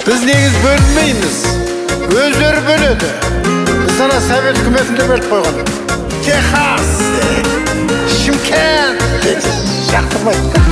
Biz negiz bölünmeymiz. Özleri böledi. Biz ana Sovet hükümetinde bölüp koygan. Texas, Şimkent, yaktırmaydı.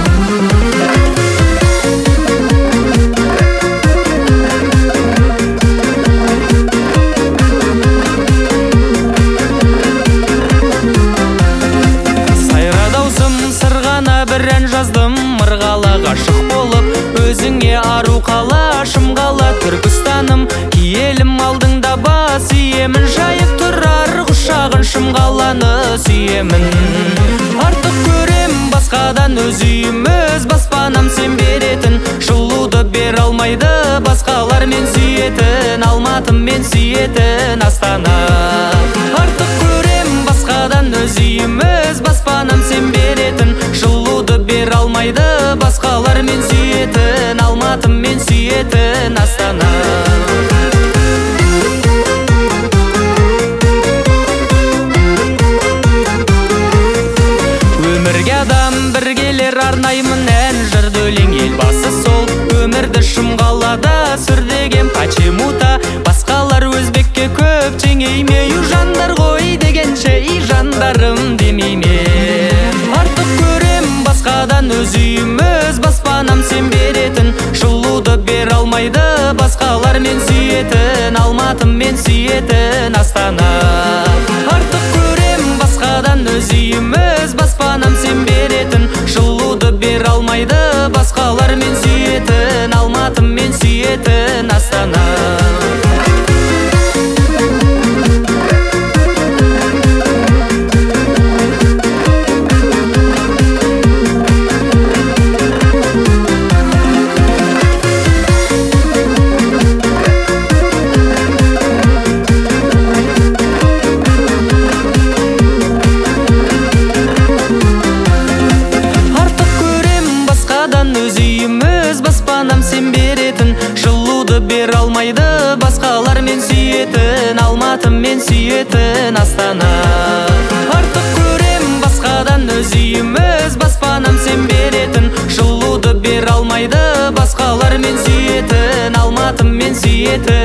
Жаздым мырғала ғашық болып өзіңе ару қала шымғала Түркістаным киелім алдыңда бас иемін жайып тұрар құшағын шымғаланы сүйемін артық көрем басқадан өз үйім өз баспанам сен беретін жылуды бер алмайды басқалар мен сүйетін Алматым мен сүйетін Астана артық көрем басқадан өз үйім өз баспанам сен беретін жылуды бер алмайды басқалар мен сүйетін Алматым мен сүйетін Астана өмірге адам бір келер арнаймын ән жырды өлең елбасы сол өмірді шымғалада сүр деген почему-то басқалар өзбекке көп теңей ме жандар ғой дегенше жандарым демей ме артық көрем басқадан өз үйім өз баспанам сен беретін жылуды бер алмайды басқалар мен сүйетін Алматым мен сүйетін Астана артық көрем басқадан өз үйім өз баспанам сен беретін жылуды бер алмайды басқалар мен сүйетін Алматым мен сүйетін Астана өз үйім өз баспанам сен беретін жылуды бер алмайды басқалар мен сүйетін Алматым мен сүйетін Астана артық көрем басқадан өз үйім өз баспанам сен беретін жылуды бер алмайды басқалар мен сүйетін Алматым мен сүйетін